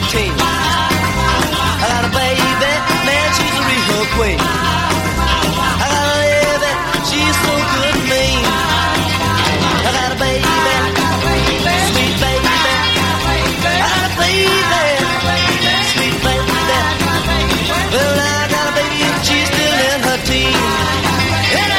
17. I got a baby, man, she's a real queen. I got a lady, she's so good to me. I got a baby, sweet baby. I got a baby, sweet baby. Well, I got a baby, she's still in her teens. And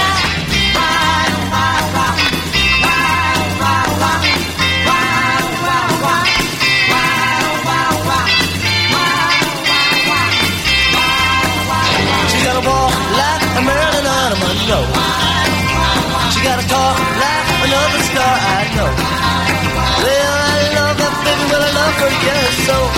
she got a walk like a Marilyn Monroe. She got a talk like another star I know. Well, I love that baby, well, I love her, yes, so.